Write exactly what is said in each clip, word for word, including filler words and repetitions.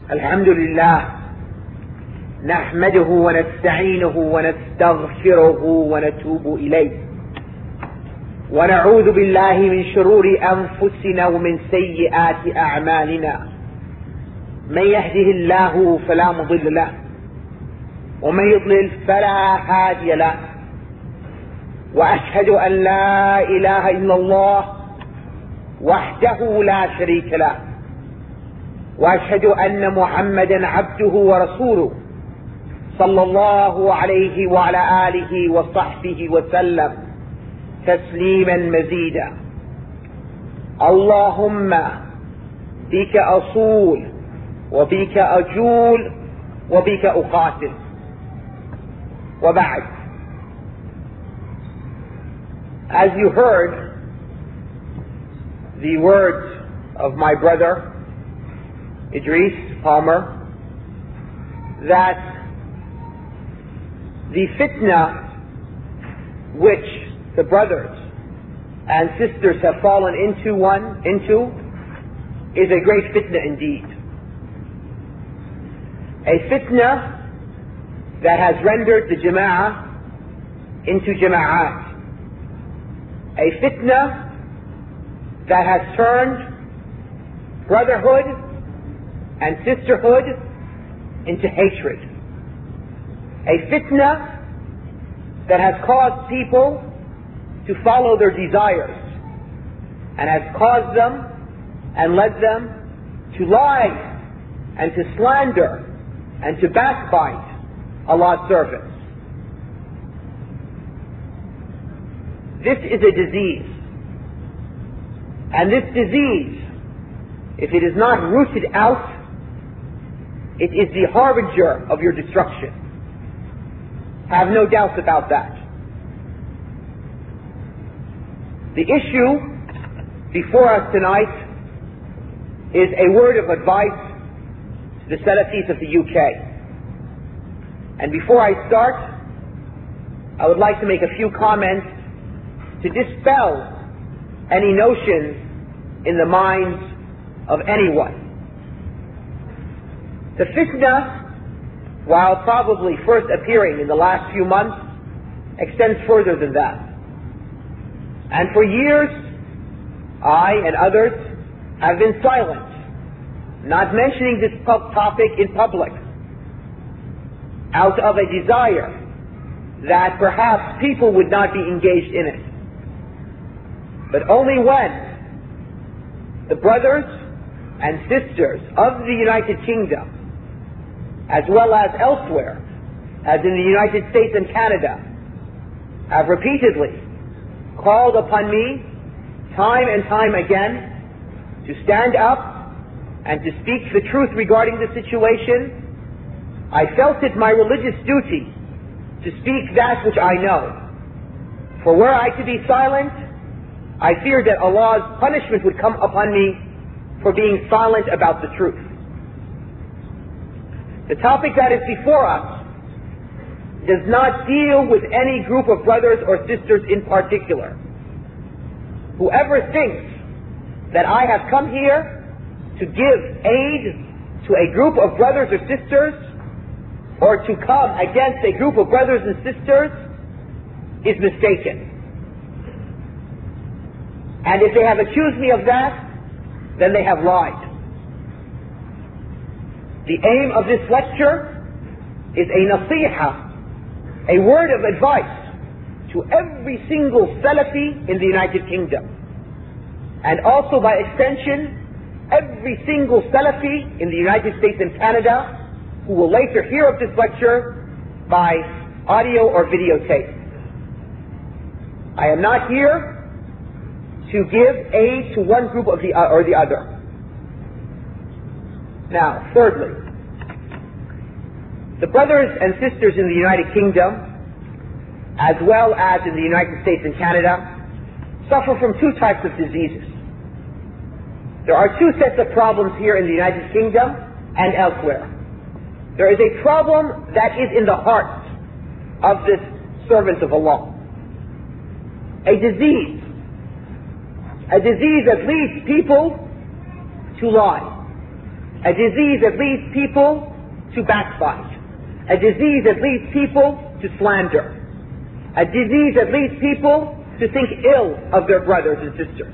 الحمد لله نحمده ونستعينه ونستغفره ونتوب إليه ونعوذ بالله من شرور أنفسنا ومن سيئات أعمالنا. من يهده الله فلا مضل له ومن يضلل فلا هادي له، وأشهد أن لا إله إلا الله وحده لا شريك له، وأشهد أن محمدا عبده ورسوله صلى الله عليه وعلى آله وصحبه وسلم تسليما مزيدا. اللهم بك أصول وبك أجول وبك أقاتل. وبعد. As you heard the words of my brother Idris Palmer, that the fitna which the brothers and sisters have fallen into one into is a great fitna indeed. A fitna that has rendered the jama'ah into jama'at. A fitna that has turned brotherhood and sisterhood into hatred. A fitna that has caused people to follow their desires and has caused them and led them to lie and to slander and to backbite Allah's servants. This is a disease, and this disease, if it is not rooted out, it is the harbinger of your destruction. Have no doubts about that. The issue before us tonight is a word of advice to the Salafis of the U K. And before I start, I would like to make a few comments to dispel any notions in the minds of anyone. The fitna, while probably first appearing in the last few months, extends further than that. And for years, I and others have been silent, not mentioning this topic in public, out of a desire that perhaps people would not be engaged in it. But only when the brothers and sisters of the United Kingdom, as well as elsewhere, as in the United States and Canada, have repeatedly called upon me time and time again to stand up and to speak the truth regarding the situation, I felt it my religious duty to speak that which I know. For were I to be silent, I feared that Allah's punishment would come upon me for being silent about the truth. The topic that is before us does not deal with any group of brothers or sisters in particular. Whoever thinks that I have come here to give aid to a group of brothers or sisters, or to come against a group of brothers and sisters, is mistaken. And if they have accused me of that, then they have lied. The aim of this lecture is a nasiha, a word of advice to every single Salafi in the United Kingdom, and also by extension every single Salafi in the United States and Canada who will later hear of this lecture by audio or videotape. I am not here to give aid to one group of the, uh, or the other. Now, thirdly, the brothers and sisters in the United Kingdom, as well as in the United States and Canada, suffer from two types of diseases. There are two sets of problems here in the United Kingdom and elsewhere. There is a problem that is in the heart of this servant of Allah. A disease. A disease that leads people to lie. A disease that leads people to backbite. A disease that leads people to slander. A disease that leads people to think ill of their brothers and sisters.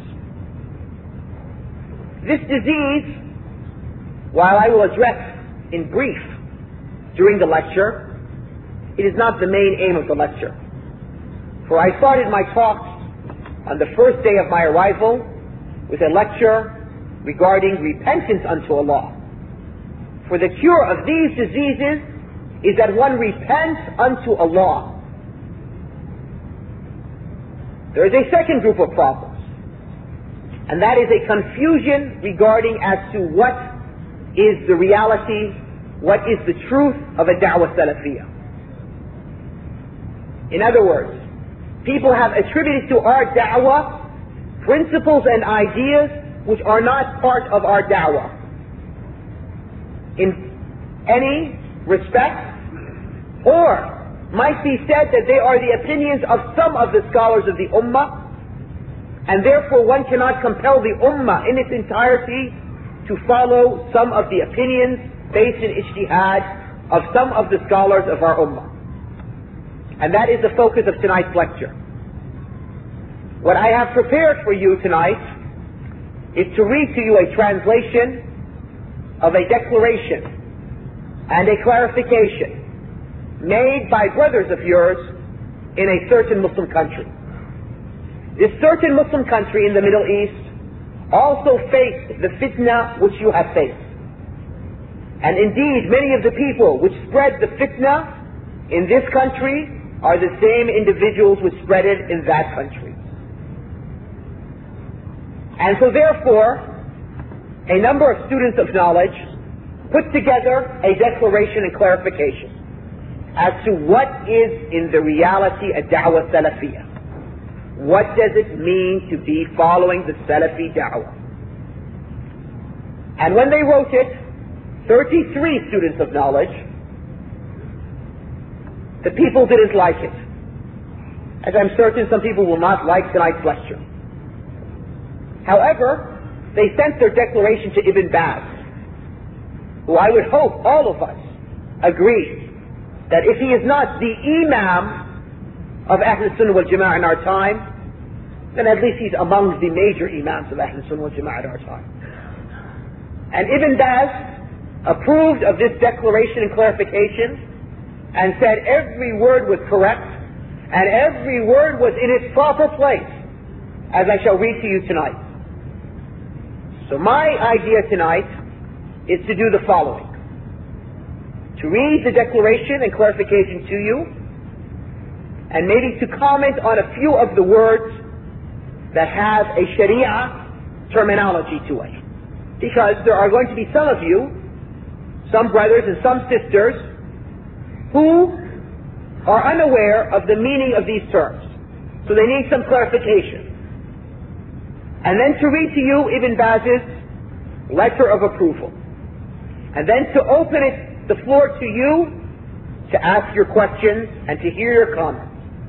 This disease, while I will address in brief during the lecture, it is not the main aim of the lecture. For I started my talks on the first day of my arrival with a lecture regarding repentance unto Allah. For the cure of these diseases is that one repents unto Allah. There is a second group of problems, and that is a confusion regarding as to what is the reality, what is the truth of a da'wah salafiyah. In other words, people have attributed to our da'wah principles and ideas which are not part of our da'wah in any respect, or might be said that they are the opinions of some of the scholars of the ummah, and therefore one cannot compel the ummah in its entirety to follow some of the opinions based in ijtihad of some of the scholars of our ummah. And that is the focus of tonight's lecture. What I have prepared for you tonight is to read to you a translation of a declaration and a clarification made by brothers of yours in a certain Muslim country. This certain Muslim country in the Middle East also faced the fitna which you have faced. And indeed, many of the people which spread the fitna in this country are the same individuals which spread it in that country. And so therefore, a number of students of knowledge put together a declaration and clarification as to what is in the reality a da'wah salafiyah. What does it mean to be following the Salafi da'wah? And when they wrote it, thirty-three students of knowledge, the people didn't like it. As I'm certain some people will not like tonight's lecture. However, they sent their declaration to Ibn Baz, who I would hope all of us agree that if he is not the Imam of Ahl Sunnah wal Jama'ah in our time, then at least he's among the major Imams of Ahl Sunnah wal Jama'ah in our time. And Ibn Baz approved of this declaration and clarification and said every word was correct and every word was in its proper place, as I shall read to you tonight. So my idea tonight is to do the following: to read the declaration and clarification to you, and maybe to comment on a few of the words that have a Sharia terminology to it. Because there are going to be some of you, some brothers and some sisters, who are unaware of the meaning of these terms. So they need some clarification. And then to read to you Ibn Baz's letter of approval. And then to open it, the floor to you, to ask your questions and to hear your comments.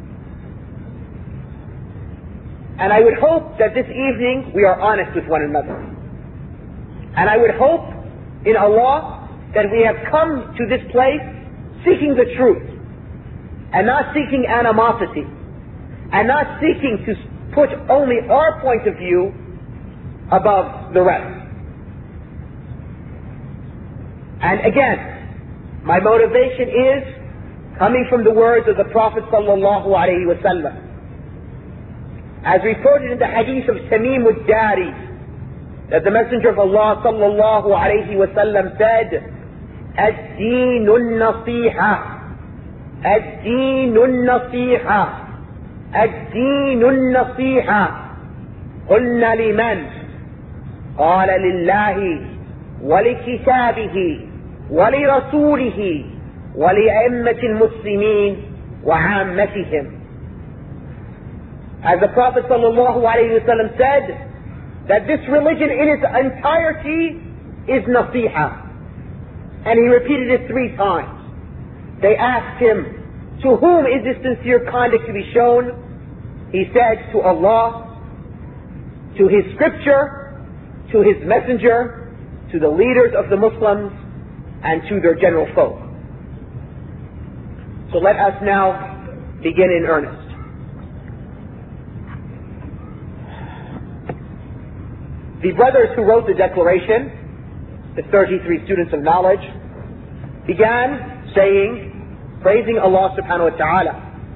And I would hope that this evening we are honest with one another. And I would hope in Allah that we have come to this place seeking the truth, and not seeking animosity, and not seeking to put only our point of view above the rest. And again, my motivation is coming from the words of the Prophet sallallahu alaihi wasallam, as reported in the hadith of Tamim ad-Dari, that the Messenger of Allah sallallahu alaihi wasallam said, الدين النصيحة الدين النصيحة الدين النصيحة قلنا لمن؟ قال لله ولكتابه ولرسوله ولأئمة المسلمين وعامتهم. As the Prophet sallallahu alaihi wasallam said, that this religion in its entirety is nasiha. And he repeated it three times. They asked him, to whom is this sincere conduct to be shown? He said, to Allah, to His scripture, to His messenger, to to the leaders of the Muslims, and to their general folk. So let us now begin in earnest. The brothers who wrote the declaration, the thirty-three students of knowledge, began saying, praising Allah subhanahu wa ta'ala.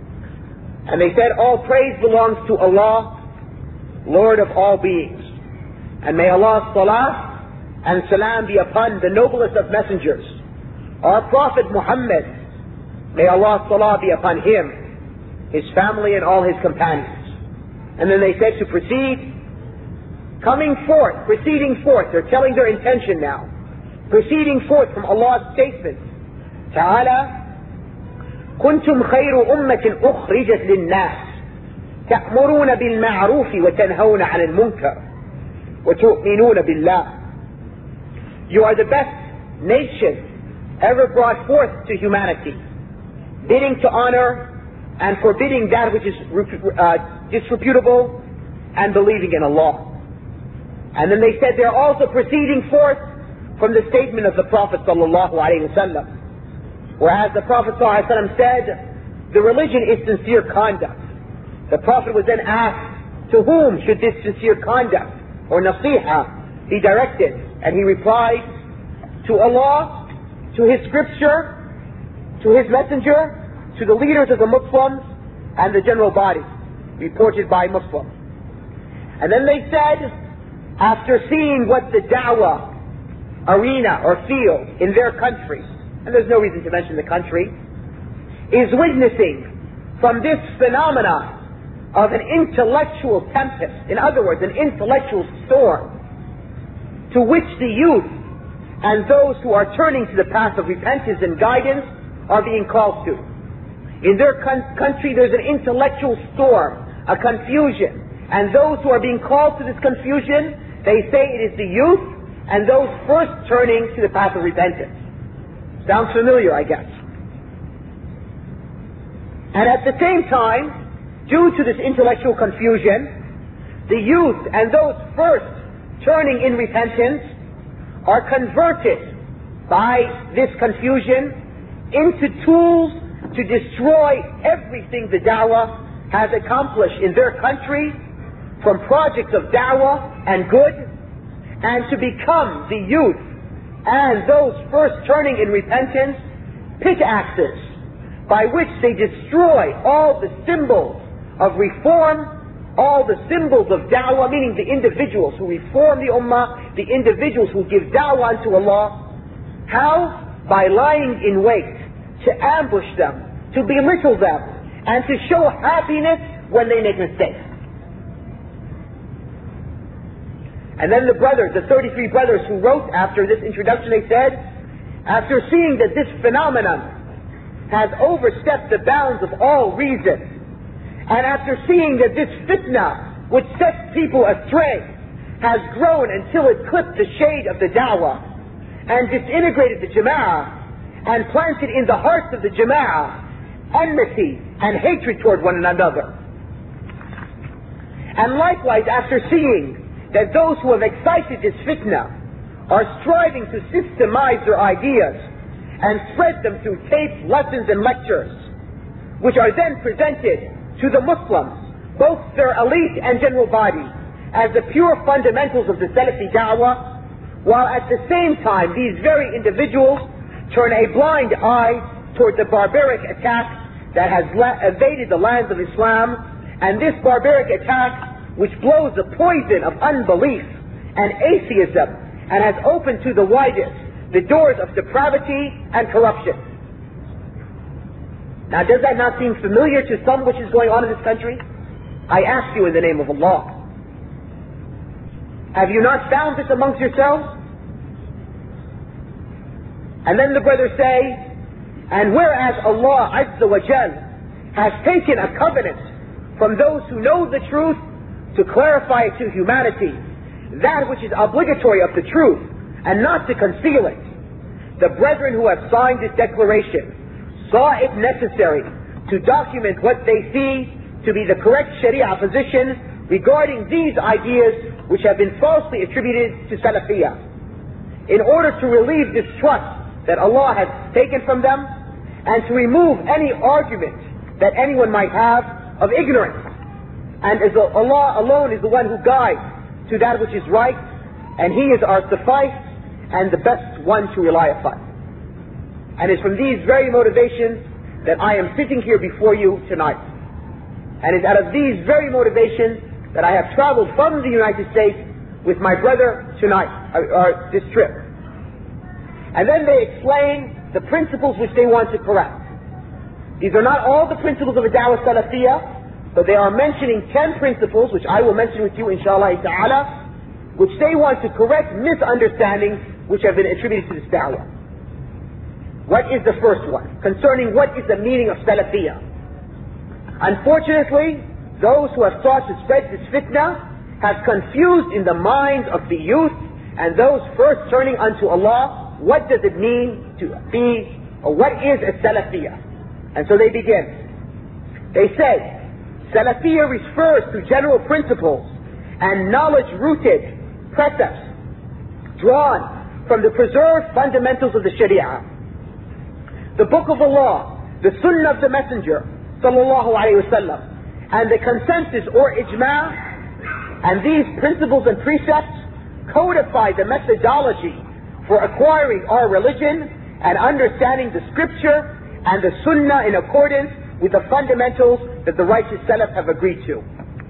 And they said, all praise belongs to Allah, Lord of all beings. And may Allah's salah and salam be upon the noblest of messengers, our Prophet Muhammad. May Allah's salah be upon him, his family and all his companions. And then they said to proceed, coming forth, proceeding forth, they're telling their intention now, proceeding forth from Allah's statement, Ta'ala, كنتم خير أمة أخرجت للناس تأمرون بالمعروف وتنهون عن المنكر وتؤمنون بالله. You are the best nation ever brought forth to humanity, bidding to honor and forbidding that which is uh, disreputable and believing in Allah. And then they said they're also proceeding forth from the statement of the Prophet sallallahu alaihi wasallam. Whereas the Prophet sallallahu alaihi wasallam said, the religion is sincere conduct. The Prophet was then asked, to whom should this sincere conduct or nasiha be directed? And he replied, to Allah, to His scripture, to His messenger, to the leaders of the Muslims, and the general body, reported by Muslims. And then they said, after seeing what the da'wah arena or field in their country, and there's no reason to mention the country, is witnessing from this phenomenon of an intellectual tempest, in other words, an intellectual storm, to which the youth and those who are turning to the path of repentance and guidance are being called to. In their con- country there's an intellectual storm, a confusion, and those who are being called to this confusion, they say it is the youth and those first turning to the path of repentance. Sounds familiar, I guess. And at the same time, due to this intellectual confusion, the youth and those first turning in repentance are converted by this confusion into tools to destroy everything the da'wah has accomplished in their country, from projects of da'wah and good, and to become the youth and those first turning in repentance pickaxes by which they destroy all the symbols of reform, all the symbols of da'wah, meaning the individuals who reform the ummah, the individuals who give da'wah to Allah. How? By lying in wait to ambush them, to belittle them, and to show happiness when they make mistakes. And then the brothers, the thirty-three brothers who wrote after this introduction, they said, after seeing that this phenomenon has overstepped the bounds of all reason, and after seeing that this fitna, which sets people astray, has grown until it clipped the shade of the da'wah, and disintegrated the jama'ah, and planted in the hearts of the jama'ah enmity and hatred toward one another. And likewise, after seeing that those who have excited this fitna are striving to systemize their ideas and spread them through tapes, lessons, and lectures, which are then presented to the Muslims, both their elite and general body, as the pure fundamentals of the Salafi da'wah, while at the same time these very individuals turn a blind eye toward the barbaric attack that has la- invaded the lands of Islam, and this barbaric attack which blows the poison of unbelief and atheism and has opened to the widest the doors of depravity and corruption. Now, does that not seem familiar to some which is going on in this country? I ask you in the name of Allah. Have you not found this amongst yourselves? And then the brothers say, and whereas Allah Azza wa Jal has taken a covenant from those who know the truth to clarify it to humanity, that which is obligatory of the truth, and not to conceal it, the brethren who have signed this declaration saw it necessary to document what they see to be the correct Sharia position regarding these ideas which have been falsely attributed to Salafiyah. in order to relieve this trust that Allah has taken from them, and to remove any argument that anyone might have of ignorance. And as Allah alone is the one who guides to that which is right, and He is our suffice and the best one to rely upon. And it's from these very motivations that I am sitting here before you tonight. And it's out of these very motivations that I have traveled from the United States with my brother tonight, or, or this trip. And then they explain the principles which they want to correct. These are not all the principles of the Dawah Salafiyah, but they are mentioning ten principles, which I will mention with you inshallah ta'ala, which they want to correct misunderstandings which have been attributed to this Dawah. What is the first one? Concerning what is the meaning of Salafiyah. Unfortunately, those who have sought to spread this fitna have confused in the minds of the youth and those first turning unto Allah, what does it mean to be, or what is a Salafiyah? And so they begin. They say, Salafiyah refers to general principles and knowledge-rooted precepts drawn from the preserved fundamentals of the Sharia, the Book of Allah, the Sunnah of the Messenger, sallallahu alayhi wasallam, and the consensus or ijma', and these principles and precepts codify the methodology for acquiring our religion and understanding the scripture and the sunnah in accordance with the fundamentals that the righteous Salaf have agreed to.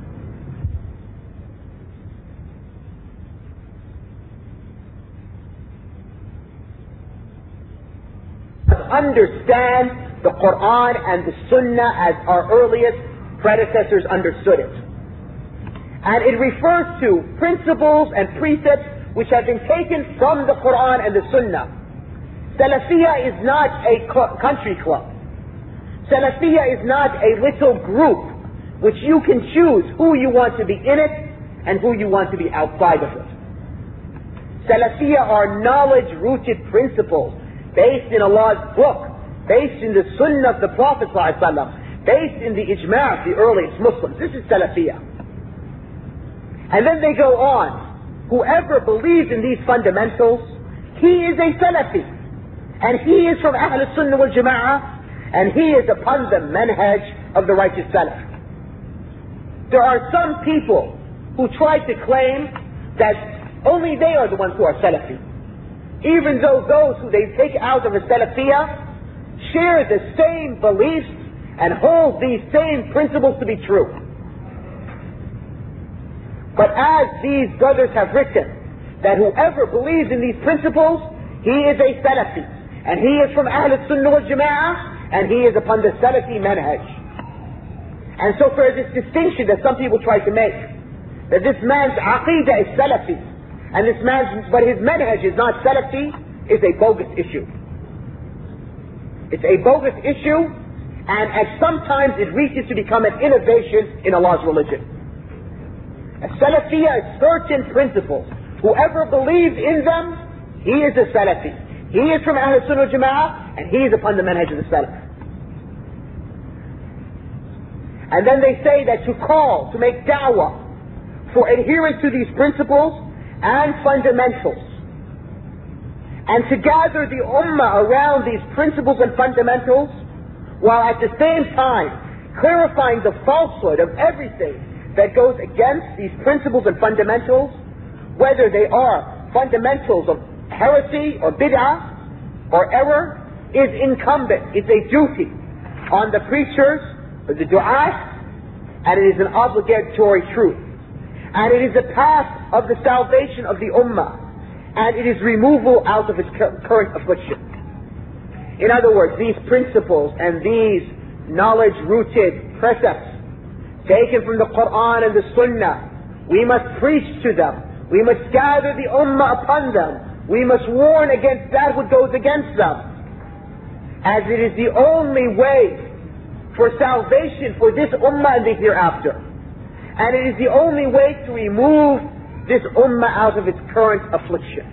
Understand the Quran and the sunnah as our earliest predecessors understood it. And it refers to principles and precepts which have been taken from the Quran and the Sunnah. Salafiyah is not a country club. Salafiyah is not a little group which you can choose who you want to be in it and who you want to be outside of it. Salafiyah are knowledge-rooted principles based in Allah's book, based in the Sunnah of the Prophet ﷺ, based in the ijma' of the earliest Muslims. This is Salafiyah. And then they go on. Whoever believes in these fundamentals, he is a Salafi. And he is from Ahl Sunnah wal Jama'ah, and he is upon the manhaj of the righteous Salaf. There are some people who try to claim that only they are the ones who are Salafi, even though those who they take out of the Salafiyah share the same beliefs and hold these same principles to be true. But as these brothers have written, that whoever believes in these principles, he is a Salafi, and he is from Ahl Sunnah wal Jama'ah, and he is upon the Salafi manhaj. And so for this distinction that some people try to make, that this man's aqidah is Salafi, and this man's, but his manhaj is not Salafi, is a bogus issue. It's a bogus issue, and at sometimes it reaches to become an innovation in Allah's religion. A Salafiyah is certain principles. Whoever believes in them, he is a Salafi. He is from Ahl Sunnah wal Jama'ah, and he is upon the manhaj of the Salaf. And then they say that to call, to make da'wah for adherence to these principles and fundamentals, and to gather the ummah around these principles and fundamentals, while at the same time clarifying the falsehood of everything that goes against these principles and fundamentals, whether they are fundamentals of heresy or bid'ah or error, is incumbent. It's a duty on the preachers, or the du'at, and it is an obligatory truth. And it is a path of the salvation of the ummah, and it is removal out of its current affliction. In other words, these principles and these knowledge-rooted precepts taken from the Quran and the Sunnah, we must preach to them. We must gather the ummah upon them. We must warn against that which goes against them, as it is the only way for salvation for this ummah and the hereafter. And it is the only way to remove this ummah out of its current affliction.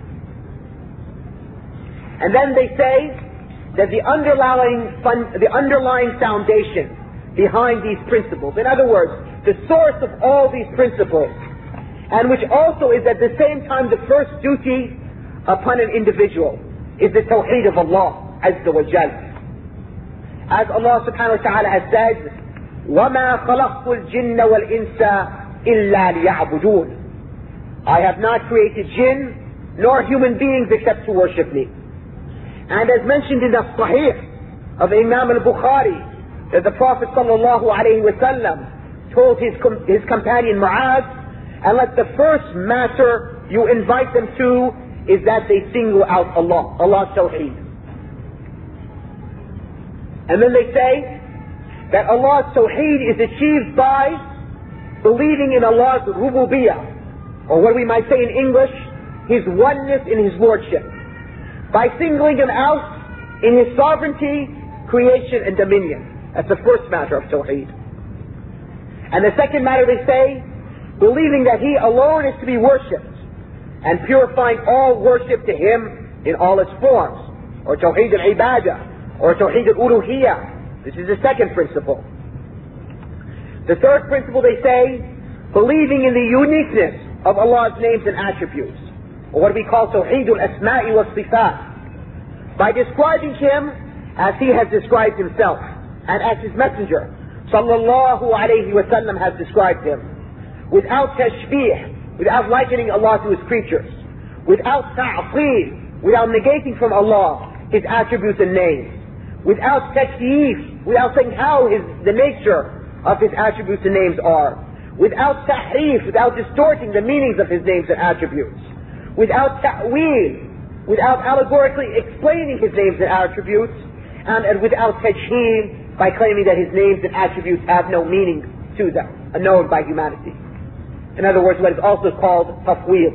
And then they say that the underlying fun, the underlying foundation behind these principles, in other words, the source of all these principles, and which also is at the same time the first duty upon an individual is the tawheed of Allah Azza wa Jal. As Allah subhanahu wa ta'ala has said, وَمَا خَلَقْتُ الْجِنَّ وَالْإِنسَ إِلَّا لِيَعْبُدُونَ. I have not created jinn nor human beings except to worship me. And as mentioned in the Sahih of Imam al-Bukhari, that the Prophet sallallahu alayhi wa sallam told his, com- his companion Mu'adh, and let the first matter you invite them to is that they single out Allah, Allah's tawheed. And then they say that Allah's tawheed is achieved by believing in Allah's rububiyyah, or what we might say in English, His oneness in His lordship, by singling Him out in His sovereignty, creation and dominion. That's the first matter of tawheed. And the second matter, they say, believing that He alone is to be worshipped, and purifying all worship to Him in all its forms, or tawheed al-ibadah, or tawheed al-uluhiyyah. This is the second principle. The third principle, they say, believing in the uniqueness of Allah's names and attributes, or what we call tawheed al-asma'i wa sifat, by describing Him as He has described Himself, and as His messenger sallallahu alayhi wa sallam has described Him, without tashbih, without likening Allah to His creatures, without ta'qeel, without negating from Allah His attributes and names, without takyif, without saying how his, the nature of His attributes and names are, without tahrif, without distorting the meanings of His names and attributes, without ta'weel, without allegorically explaining His names and attributes, and, and without tajheem, by claiming that His names and attributes have no meaning to them, unknown by humanity. In other words, what is also called tafweel.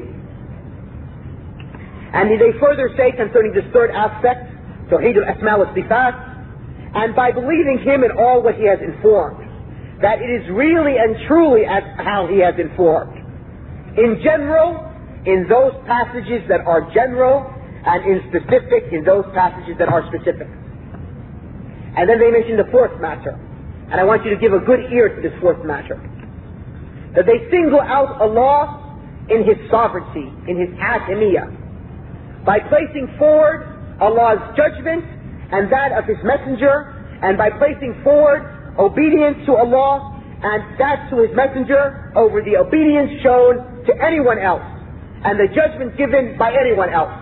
And they further say concerning this third aspect, tawheed al-asma wa sifat, and by believing Him in all what He has informed, that it is really and truly as how He has informed. In general, in those passages that are general, and in specific, in those passages that are specific. And then they mention the fourth matter, and I want you to give a good ear to this fourth matter, that they single out Allah in His sovereignty, in His atamiyyah, by placing forward Allah's judgment and that of His messenger, and by placing forward obedience to Allah and that to His messenger over the obedience shown to anyone else, and the judgment given by anyone else.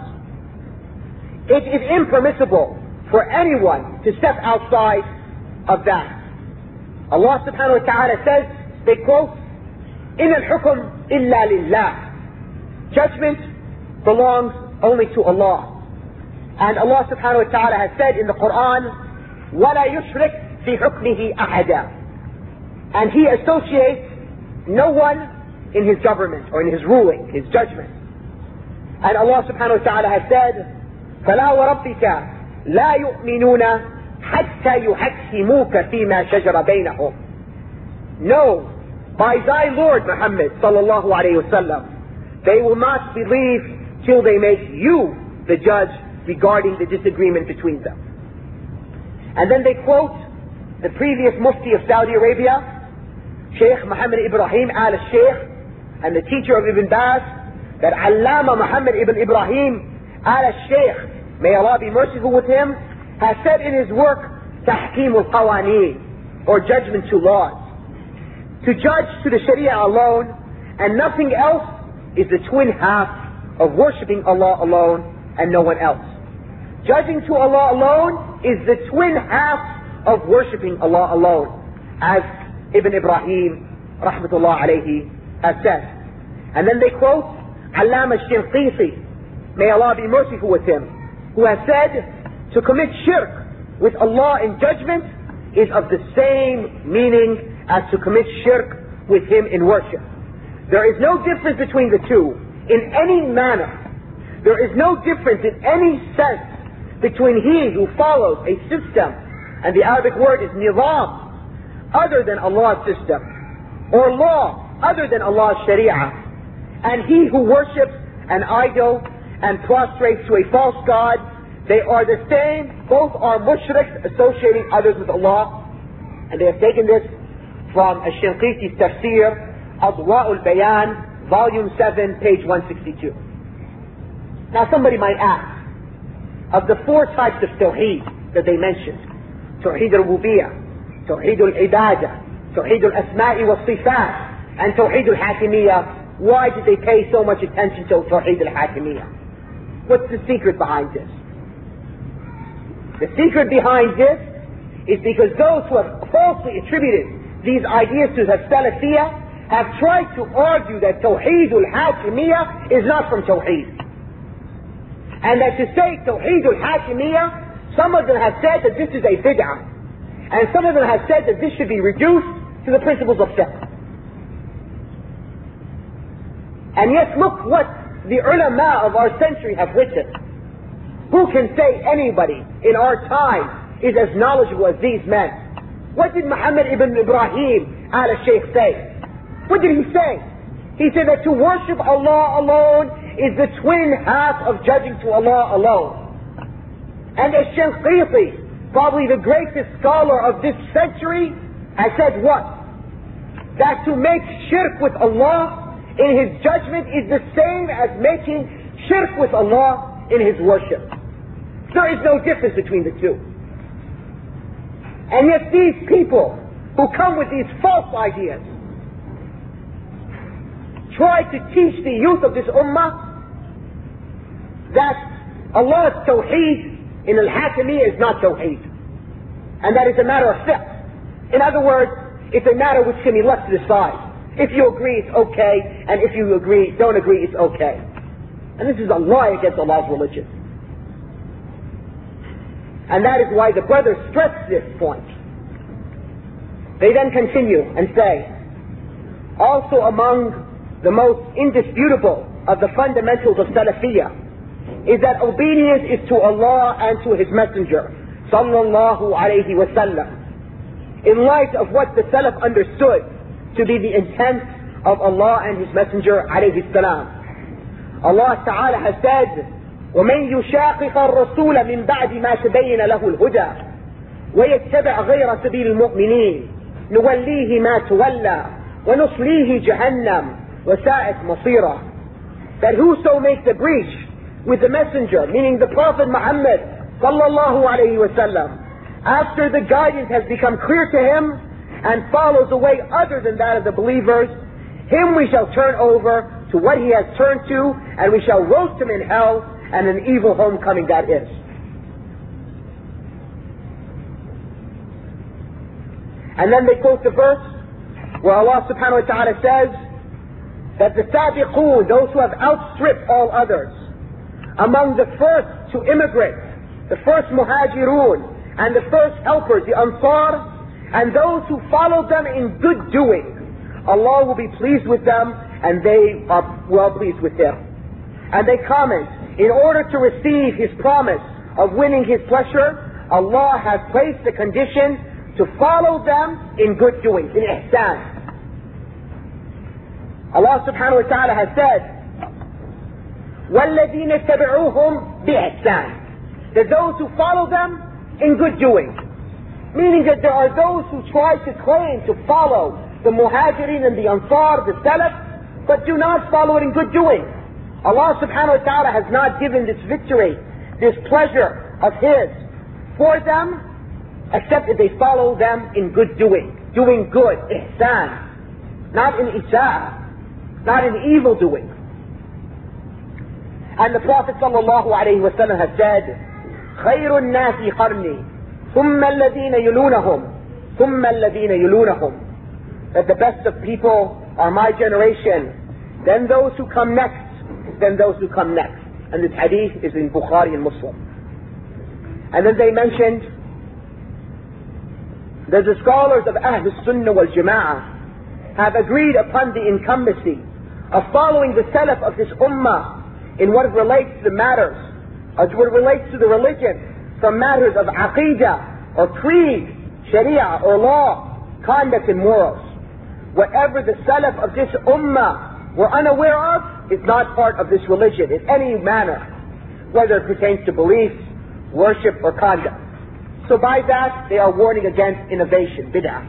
It is impermissible for anyone to step outside of that. Allah subhanahu wa ta'ala says, they quote, إِنَ الْحُكْمُ إِلَّا لِلَّهِ. Judgment belongs only to Allah. And Allah subhanahu wa ta'ala has said in the Quran, وَلَا يُشْرِكْ فِي حُكْمِهِ أَحَدًا. And He associates no one in His government or in His ruling, His judgment. And Allah subhanahu wa ta'ala has said, فَلَا وَرَبِّكَ لا يؤمنون حتى يحكموك فيما شجر بينهم. No, by thy Lord Muhammad sallallahu alayhi wa sallam, they will not believe till they make you the judge regarding the disagreement between them. And then they quote the previous Mufti of Saudi Arabia, Sheikh Muhammad Ibrahim al-Sheikh, and the teacher of Ibn Baz, that Allama Muhammad ibn Ibrahim al-Sheikh, may Allah be merciful with him, has said in his work, Tahkim al-Qawaneen, or judgment to laws. To judge to the Sharia alone, and nothing else, is the twin half of worshipping Allah alone and no one else. Judging to Allah alone is the twin half of worshipping Allah alone, as Ibn Ibrahim, rahmatullah alayhi, has said. And then they quote Allama al-Shinqiti, may Allah be merciful with him, who has said, to commit shirk with Allah in judgment is of the same meaning as to commit shirk with Him in worship. There is no difference between the two in any manner. There is no difference in any sense between he who follows a system, and the Arabic word is nizam, other than Allah's system, or law other than Allah's sharia, and he who worships an idol and prostrates to a false god. They are the same. Both are mushriks, associating others with Allah. And they have taken this from Ash-Shinqiti's Tafsir, Adwa'ul Bayan, Volume seven, page one sixty-two. Now somebody might ask, of the four types of tawheed that they mentioned, tawheed al-rububiyyah, tawheed al-ibadah, tawheed al-asma'i wa-sifat, and tawheed al-hakimiyyah, why did they pay so much attention to tawheed al-hakimiyyah? What's the secret behind this? The secret behind this is because those who have falsely attributed these ideas to the Salafiyah have tried to argue that tawheed al-hakimiyyah is not from tawheed. And that to say Tawheed al-Hakimiyyah, some of them have said that this is a bid'ah. And some of them have said that this should be reduced to the principles of fiqh. And yet look what the ulama of our century have written. Who can say anybody in our time is as knowledgeable as these men? What did Muhammad ibn Ibrahim al-Shaykh say? What did he say? He said that to worship Allah alone is the twin half of judging to Allah alone. And as Shanqiti, probably the greatest scholar of this century, has said what? That to make shirk with Allah in His judgment is the same as making shirk with Allah in His worship. There is no difference between the two. And yet these people who come with these false ideas try to teach the youth of this ummah that Allah's tawheed in al-Hakimiyyah is not tawheed. And that is a matter of fiqh. In other words, it's a matter which can be left to the side. If you agree, it's okay, and if you agree, don't agree, it's okay. And this is a lie against Allah's religion. And that is why the brothers stress this point. They then continue and say, also among the most indisputable of the fundamentals of Salafiyah is that obedience is to Allah and to His Messenger sallallahu alayhi wa sallam, in light of what the Salaf understood to be the intent of Allah and His Messenger alayhi salam. Allah Ta'ala has said, وَمَنْ يُشَاقِقَ الرَّسُولَ مِنْ بَعْدِ مَا تَبَيَّنَ لَهُ الْهُدَى وَيَتَّبِعْ غَيْرَ سَبِيلِ الْمُؤْمِنِينَ نُوَلِّيهِ مَا تُوَلَّى وَنُصْلِيهِ جَهَنَّمَ وَسَاءَتْ مَصِيرًا. That whoso makes a breach with the Messenger, meaning the Prophet Muhammad sallallahu alayhi wa sallam, after the guidance has become clear to him and follows a way other than that of the believers, him we shall turn over to what he has turned to, and we shall roast him in hell, and an evil homecoming that is. And then they quote the verse where Allah subhanahu wa ta'ala says that the sabiqun, those who have outstripped all others, among the first to immigrate, the first muhajirun, and the first helpers, the ansar, and those who followed them in good doing, Allah will be pleased with them, and they are well pleased with Him. And they comment, in order to receive His promise of winning His pleasure, Allah has placed the condition to follow them in good doing, in ihsan. Allah subhanahu wa ta'ala has said, وَالَّذِينَ اتَّبِعُوهُمْ بِإِحْسَانٍ, that those who follow them in good doing. Meaning that there are those who try to claim to follow the muhajirin and the ansar, the salaf, but do not follow it in good doing. Allah subhanahu wa ta'ala has not given this victory, this pleasure of His for them, except that they follow them in good doing. Doing good, ihsan. Not in isa'ah, not in evil doing. And the Prophet sallallahu alayhi wa sallam has said, خَيْرُ النَّاسِ قَرْنِي ثُمَّ الَّذِينَ يُلُونَهُمْ ثُمَّ الَّذِينَ يُلُونَهُمْ, that the best of people are my generation, then those who come next, then those who come next. And this hadith is in Bukhari and Muslim. And then they mentioned that the scholars of Ahl Sunnah wal Jama'ah have agreed upon the incumbency of following the Salaf of this Ummah in what relates to the matters, or what relates to the religion, from matters of Aqidah, or creed, Sharia, or law, conduct and morals. Whatever the Salaf of this Ummah were unaware of is not part of this religion in any manner, whether it pertains to beliefs, worship, or conduct. So by that, they are warning against innovation, bid'ah.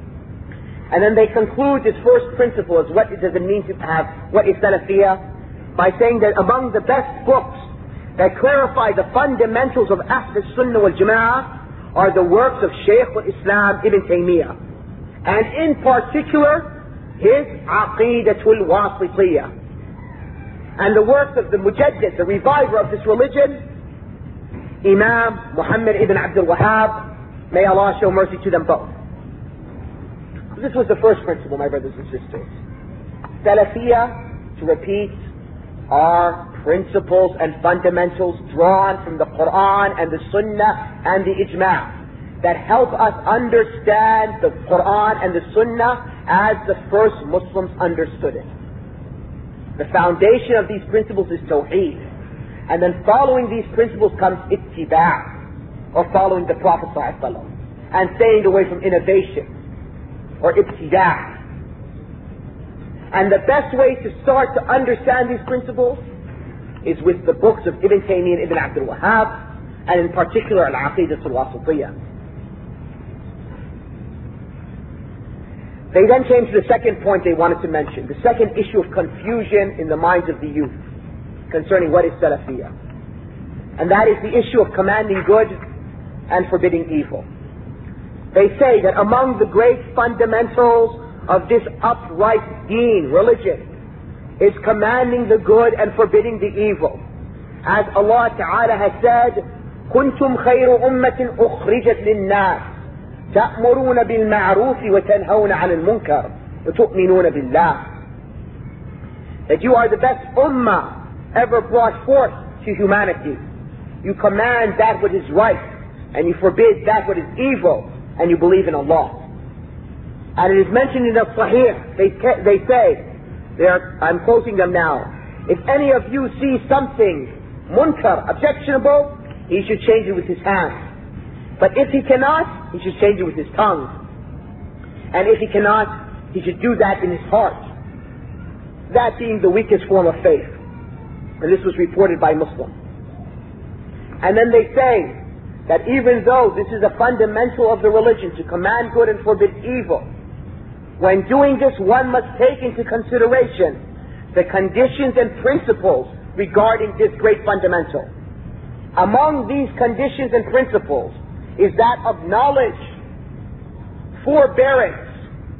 And then they conclude this first principle as what does it mean to have, what is Salafiyah? by saying that among the best books that clarify the fundamentals of Ahl al-Sunnah wal Jama'ah are the works of Shaykh al-Islam Ibn Taymiyyah, and in particular his Aqidatul Wasitiyah, and the works of the Mujaddid, the reviver of this religion, Imam Muhammad ibn Abdul Wahhab, may Allah show mercy to them both. This was the first principle, my brothers and sisters. Salafiyah, to repeat, are principles and fundamentals drawn from the Quran and the Sunnah and the Ijma' that help us understand the Quran and the Sunnah as the first Muslims understood it. The foundation of these principles is Tawheed. And then following these principles comes Ittiba', or following the Prophet ﷺ, and staying away from innovation, or Ibtida'. And the best way to start to understand these principles is with the books of Ibn Taymiyyah and Ibn Abdul Wahhab, and in particular Al-Aqidatul Wasitiyah. They then came to the second point they wanted to mention, the second issue of confusion in the minds of the youth concerning what is Salafiyah. And that is the issue of commanding good and forbidding evil. They say that among the great fundamentals of this upright deen, religion, is commanding the good and forbidding the evil. As Allah Ta'ala has said, كُنْتُمْ خَيْرُ أُمَّةٍ أُخْرِجَتْ لِلنَّاسِ تأمرون بالمعروف وتنهون عن المنكر وتؤمنون بالله. That you are the best ummah ever brought forth to humanity. You command that which is right, and you forbid that which is evil, and you believe in Allah. And it is mentioned in the Sahih, they, they say, they are, I'm quoting them now, if any of you see something munkar, objectionable, he should change it with his hand. But if he cannot, he should change it with his tongue. And if he cannot, he should do that in his heart. That being the weakest form of faith. And this was reported by Muslims. And then they say that even though this is a fundamental of the religion, to command good and forbid evil, when doing this one must take into consideration the conditions and principles regarding this great fundamental. Among these conditions and principles is that of knowledge, forbearance,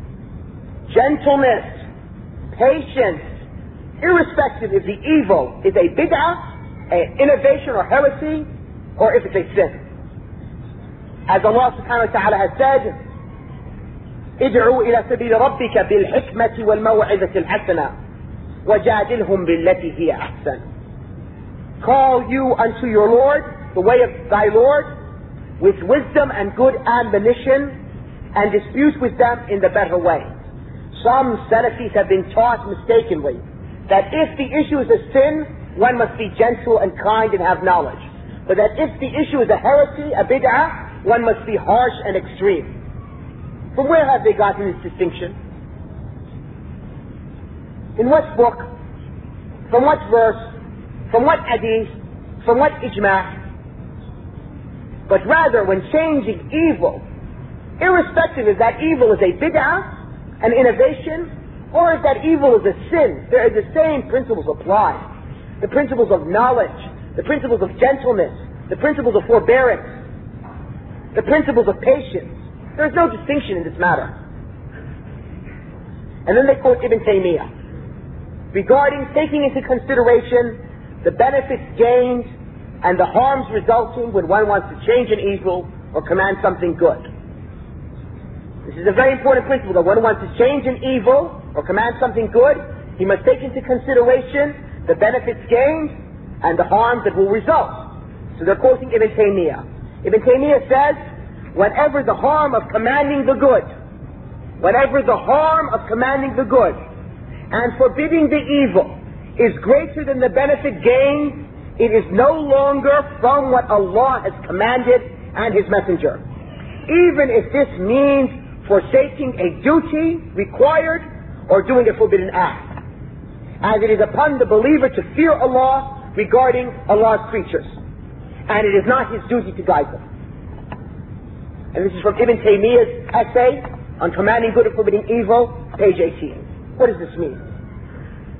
gentleness, patience, irrespective if the evil is a bid'ah, an innovation or heresy, or if it's a sin. As Allah subhanahu wa ta'ala has said, ادعوا إلى سبيل ربك بالحكمة والموعظة الحسنة وجادلهم بالتي هي أحسن. Call you unto your Lord, the way of thy Lord, with wisdom and good admonition, and dispute with them in the better way. Some Salafis have been taught mistakenly that if the issue is a sin, one must be gentle and kind and have knowledge. But that if the issue is a heresy, a bid'ah, one must be harsh and extreme. From where have they gotten this distinction? In what book? From what verse? From what hadith? From what ijma'? But rather, when changing evil, irrespective if that evil is a bid'ah, an innovation, or if that evil is a sin, there are the same principles applied. The principles of knowledge, the principles of gentleness, the principles of forbearance, the principles of patience. There is no distinction in this matter. And then they quote Ibn Taymiyyah regarding taking into consideration the benefits gained and the harms resulting when one wants to change an evil or command something good. This is a very important principle, that when one wants to change an evil or command something good, he must take into consideration the benefits gained and the harms that will result. So they're quoting Ibn Taymiyyah. Ibn Taymiyyah says, whenever the harm of commanding the good, whenever the harm of commanding the good and forbidding the evil is greater than the benefit gained, it is no longer from what Allah has commanded and His Messenger. Even if this means forsaking a duty required or doing a forbidden act. As it is upon the believer to fear Allah regarding Allah's creatures. And it is not his duty to guide them. And this is from Ibn Taymiyyah's essay on commanding good and forbidding evil, page eighteen. What does this mean?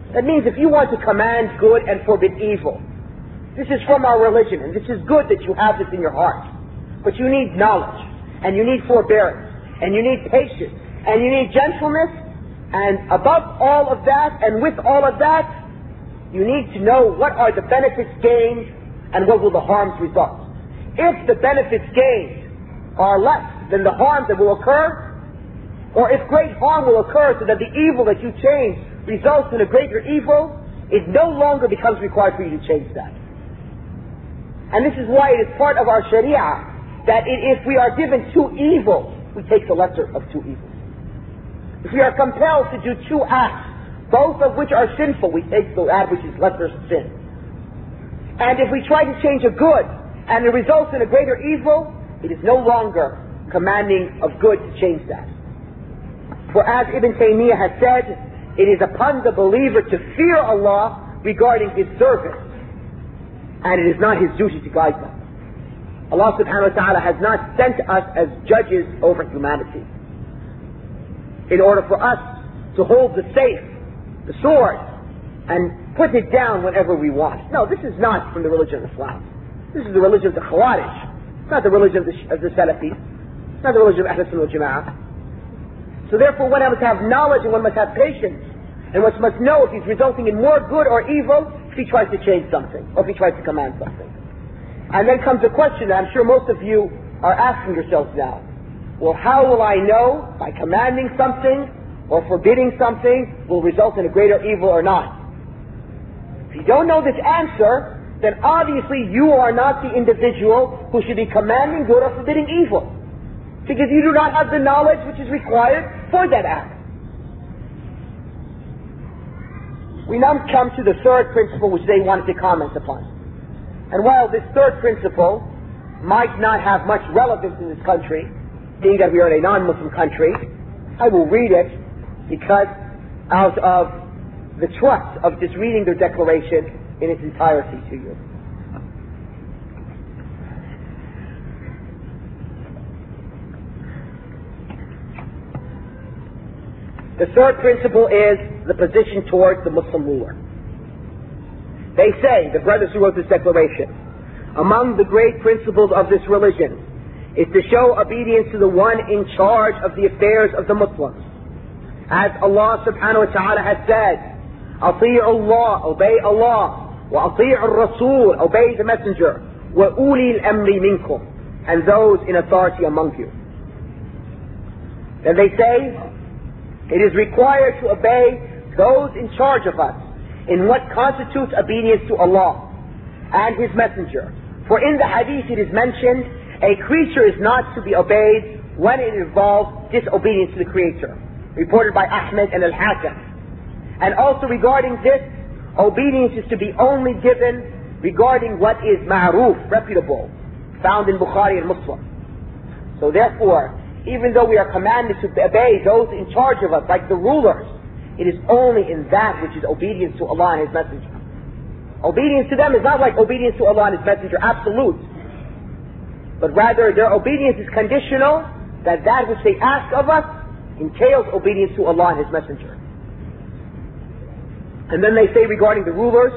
That means if you want to command good and forbid evil, this is from our religion, and this is good that you have this in your heart. But you need knowledge, and you need forbearance, and you need patience, and you need gentleness, and above all of that, and with all of that, you need to know what are the benefits gained and what will the harms result. If the benefits gained are less than the harms that will occur, or if great harm will occur so that the evil that you change results in a greater evil, it no longer becomes required for you to change that. And this is why it is part of our Sharia that it, if we are given two evils, we take the lesser of two evils. If we are compelled to do two acts, both of which are sinful, we take the act which is lesser sin. And if we try to change a good and it results in a greater evil, it is no longer commanding of good to change that. For as Ibn Taymiyyah has said, it is upon the believer to fear Allah regarding His service, and it is not his duty to guide them. Allah subhanahu wa ta'ala has not sent us as judges over humanity in order for us to hold the safe, the sword, and put it down whenever we want. No, this is not from the religion of Islam. This is the religion of the Khawarij. It's not the religion of the, of the Salafis. It's not the religion of Ahl Sunnah wal Jama'ah. So therefore one must have knowledge and one must have patience. And one must know if he's resulting in more good or evil if he tries to change something, or if he tries to command something. And then comes the question that I'm sure most of you are asking yourselves now. Well, how will I know by commanding something or forbidding something will result in a greater evil or not? If you don't know this answer, then obviously you are not the individual who should be commanding good or forbidding evil. Because you do not have the knowledge which is required for that act. We now come to the third principle which they wanted to comment upon. And while this third principle might not have much relevance in this country, being that we are in a non-Muslim country, I will read it because out of the trust of just reading their declaration in its entirety to you. The third principle is the position towards the Muslim ruler. They say, the brothers who wrote this declaration, among the great principles of this religion is to show obedience to the one in charge of the affairs of the Muslims. As Allah subhanahu wa ta'ala has said, أطيعوا Allah, obey Allah, وأطيعوا الرسول, obey the messenger, وأولي الأمر منكم, and those in authority among you. Then they say, it is required to obey those in charge of us in what constitutes obedience to Allah and His Messenger. For in the hadith it is mentioned, a creature is not to be obeyed when it involves disobedience to the Creator. Reported by Ahmed and Al-Hakim. And also regarding this, obedience is to be only given regarding what is ma'ruf, reputable, found in Bukhari and Muslim. So therefore, even though we are commanded to obey those in charge of us, like the rulers, it is only in that which is obedience to Allah and His Messenger. Obedience to them is not like obedience to Allah and His Messenger, absolute. But rather their obedience is conditional, that that which they ask of us entails obedience to Allah and His Messenger. And then they say regarding the rulers,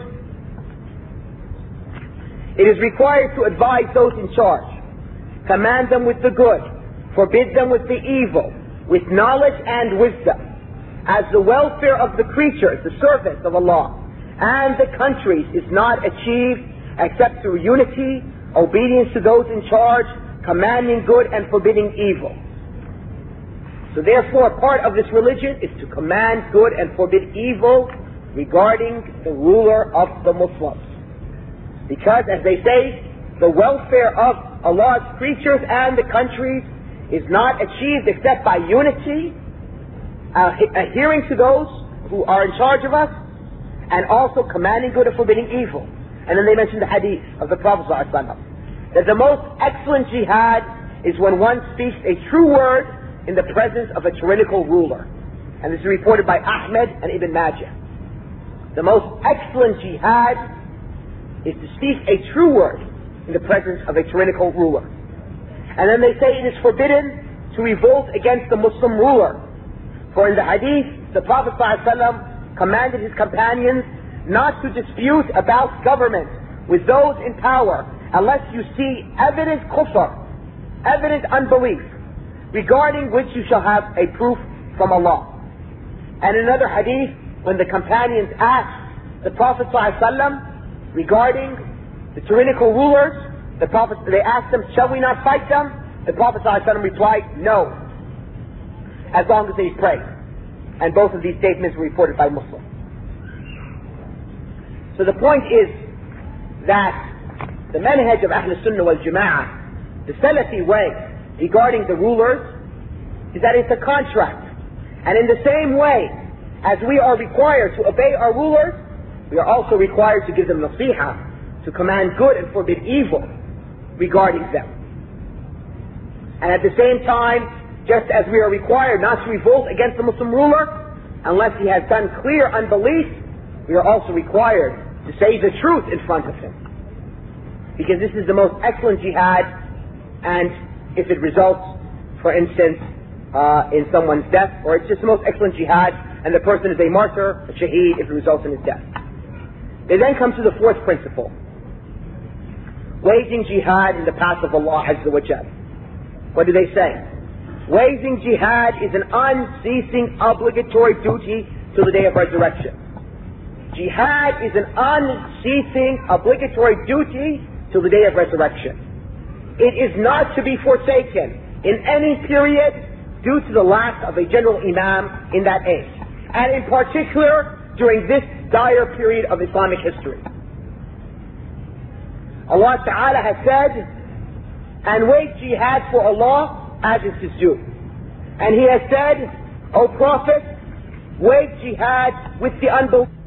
it is required to advise those in charge, command them with the good, forbid them with the evil, with knowledge and wisdom, as the welfare of the creatures, the servants of Allah, and the countries is not achieved except through unity, obedience to those in charge, commanding good and forbidding evil. So therefore, part of this religion is to command good and forbid evil regarding the ruler of the Muslims. Because, as they say, the welfare of Allah's creatures and the countries is not achieved except by unity, uh, adhering to those who are in charge of us, and also commanding good and forbidding evil. And then they mention the hadith of the Prophet ﷺ, that the most excellent jihad is when one speaks a true word in the presence of a tyrannical ruler. And this is reported by Ahmed and Ibn Majah. The most excellent jihad is to speak a true word in the presence of a tyrannical ruler. And then they say it is forbidden to revolt against the Muslim ruler. For in the hadith, the Prophet ﷺ commanded his companions not to dispute about government with those in power unless you see evident kufr, evident unbelief, regarding which you shall have a proof from Allah. And in another hadith, when the companions asked the Prophet ﷺ regarding the tyrannical rulers, the Prophet, they asked him, shall we not fight them? The Prophet ﷺ replied, no, as long as they pray. And both of these statements were reported by Muslims. So the point is that the manhaj of Ahl Sunnah wal Jama'ah, the Salafi way regarding the rulers, is that it's a contract. And in the same way as we are required to obey our rulers, we are also required to give them nasiha, to command good and forbid evil regarding them. And at the same time, just as we are required not to revolt against the Muslim ruler unless he has done clear unbelief, we are also required to say the truth in front of him. Because this is the most excellent jihad, and if it results, for instance, uh, in someone's death, or it's just the most excellent jihad, and the person is a martyr, a shaheed, if it results in his death. They then come to the fourth principle, waging jihad in the path of Allah Azza wa Jal. What do they say? Waging jihad is an unceasing obligatory duty till the day of resurrection. Jihad is an unceasing obligatory duty till the day of resurrection. It is not to be forsaken in any period due to the lack of a general imam in that age, and in particular during this dire period of Islamic history. Allah Ta'ala has said, and wage jihad for Allah as is his due. And he has said, O Prophet, wage jihad with the unbelievers.